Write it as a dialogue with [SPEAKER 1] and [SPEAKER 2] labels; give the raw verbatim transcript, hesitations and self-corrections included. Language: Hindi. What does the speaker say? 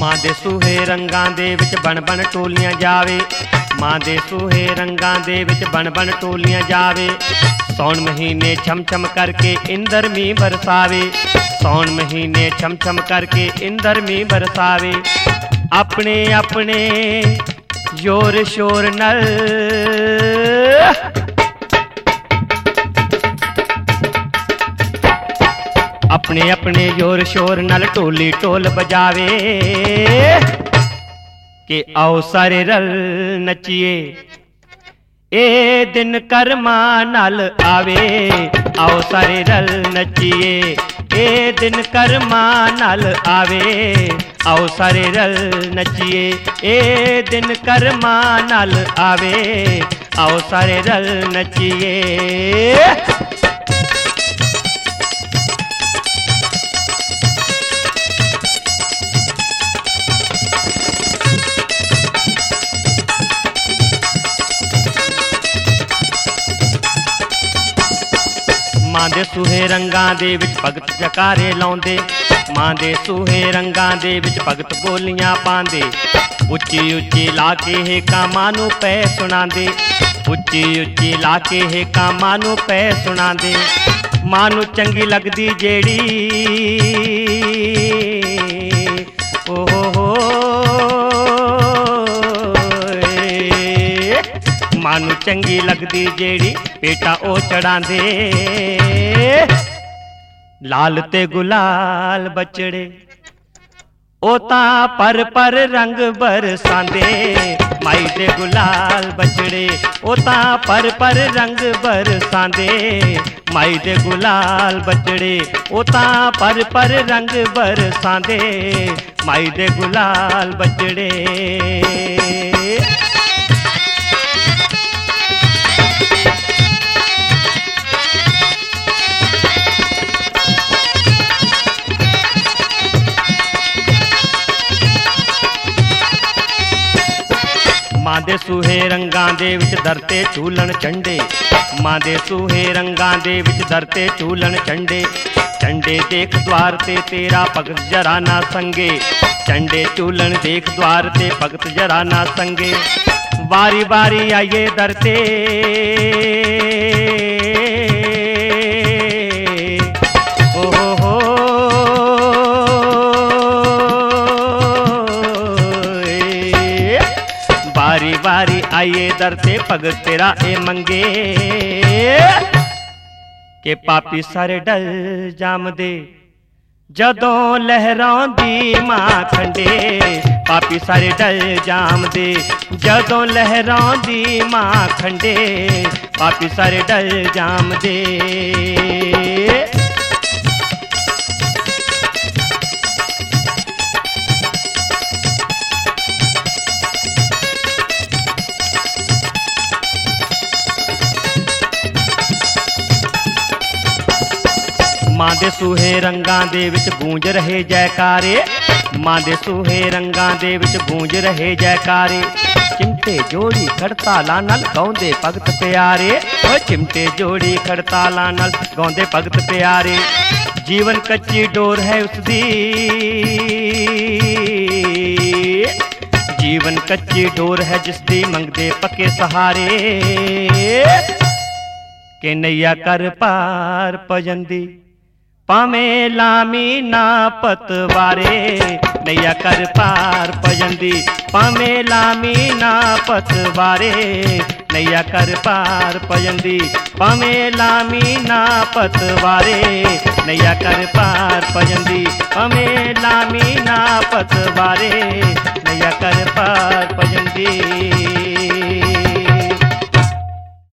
[SPEAKER 1] मां दे सूहे रंगां दे विच बन बन टोलियां जावे, मां दे सूहे रंगां दे विच बन बन टोलियां जावे। सौन महीने छम छम करके इंदर मी बरसावे, सौन महीने छम छम करके इंदर मी बरसावे। अपने अपने जोर शोर नल अपने अपने जोर शोर नल ढोली ढोल बजावे के आओ सारे रल नचिए ए दिन कर्मा नल आवे। आओ सारे रल नचिए ए दिन कर्मा नल आवे। आओ सारे रल नचिए ए दिन कर्मा नल आवे। आओ सारे रल नचिए। मां दे सूहे रंगां दे विच भगत जकारे लाउंदे, मां दे सूहे रंगां दे विच भगत बोलियां पांदे। उच्ची उच्ची लाके हे कामां नूं पै सुणांदे, उच्ची उच्ची लाके हे कामां नूं पै सुणांदे। मां नूं चंगी लगदी जेड़ी ओ हो हो मां नूं चंगी लगदी जेड़ी पेटा ओ चढ़ांदे। लाल ते गुलाल बचड़े ओ तां पर पर रंग बरसांदे। माई दे गुलाल बचड़े ओ तां पर पर रंग बरसांदे। माई दे गुलाल बचड़े ओ तां पर पर रंग बरसांदे। माई दे गुलाल बचड़े। मां दे सूहे रंगां दे विच दरते झूलन चंडे, मां दे सूहे रंगां दे विच दरते झूलन चंडे। चंडे देख द्वार ते तेरा भगत जरा ना संगे, चंडे झूलन देख द्वार ते भगत जरा ना संगे। बारी बारी आइए दरते ओ हो हो बारी बारी आइए दर ते भगत तेरा ए मंगे। के पापी सारे डल जामदे जदों लहरांदी मां खंडे। पापी सारे डल जामदे जदों लहरांदी मां खंडे। पापी सारे डल जामदे। मां दे सूहे रंगां दे विच गूंज रहे जयकारे, मां दे सूहे रंगां दे विच गूंज रहे जयकारे। चिमटे जोड़ी खड़ताला नल गाउंदे भगत प्यारे, ओ चिमटे जोड़ी खड़ताला नल गाउंदे भगत प्यारे। जीवन कच्ची डोर है उसदी, जीवन कच्ची डोर है जिसदी मंगदे पक्के सहारे। के नैया कर पार पजंदी पावें लामी ना पतवारे। नैया कर पार पजंदी पावें लामी ना पतवारे। नैया कर पार पजंदी पावें लामी ना पतवारे। नैया कर पार पजंदी पावें लामी ना पतवारे। नैया कर पार पजंदी।